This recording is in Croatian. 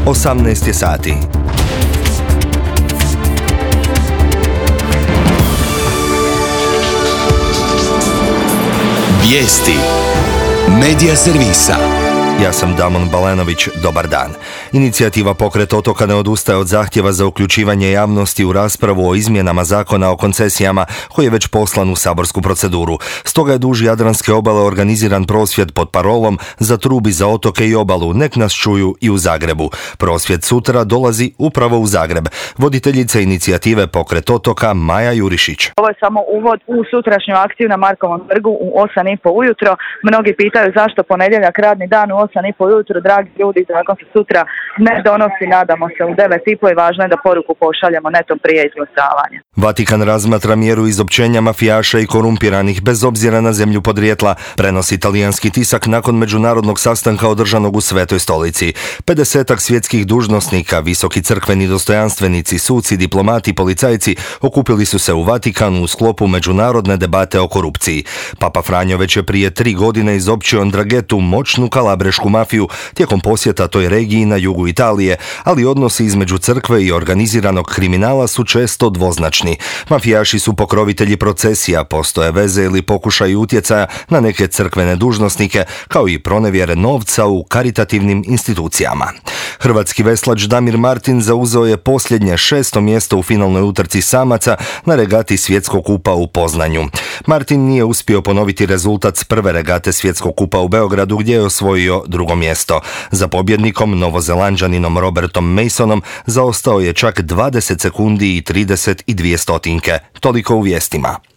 18 je sati. Vijesti Medija servisa. Ja sam Damon Balenović, dobar dan. Inicijativa Pokret otoka ne odustaje od zahtjeva za uključivanje javnosti u raspravu o izmjenama zakona o koncesijama koji je već poslan u saborsku proceduru. Stoga je duž Jadranske obale organiziran prosvjed pod parolom "Zatrubi za otoke i obalu, nek nas čuju i u Zagrebu". Prosvjed sutra dolazi upravo u Zagreb. Voditeljica inicijative Pokret otoka Maja Jurišić. Ovo je samo uvod u sutrašnju akciju na Markovom trgu u 8:30 ujutro. Mnogi pitaju zašto ponedjeljak radni dan u 8:30 ujutro. Dragi ljudi, zakon se sutra ne donosi, nadamo se u 9:30 i važno je da poruku pošaljemo netom prije izglasavanja. Vatikan razmatra mjeru izopćenja mafijaša i korumpiranih bez obzira na zemlju podrijetla, prenosi talijanski tisak nakon međunarodnog sastanka održanog u Svetoj stolici. 50-ak svjetskih dužnosnika, visoki crkveni dostojanstvenici, suci, diplomati, policajci okupili su se u Vatikanu u sklopu međunarodne debate o korupciji. Papa Franjo već je prije 3 godine izopćio Ndrangetu, moćnu kalabrešku mafiju, tijekom posjeta toj regiji na jugu Italije, ali odnosi između crkve i organiziranog kriminala su često dvoznačni. Mafijaši su pokrovitelji procesija, postoje veze ili pokušaj utjecaja na neke crkvene dužnosnike, kao i pronevjere novca u karitativnim institucijama. Hrvatski veslač Damir Martin zauzeo je posljednje 6. mjesto u finalnoj utrci samaca na regati Svjetskog kupa u Poznanju. Martin nije uspio ponoviti rezultat s prve regate Svjetskog kupa u Beogradu, gdje je osvojio 2. mjesto. Za pobjednikom, Novozelanđaninom Robertom Masonom, zaostao je čak 20 sekundi i 32 stotinke. Toliko u vijestima.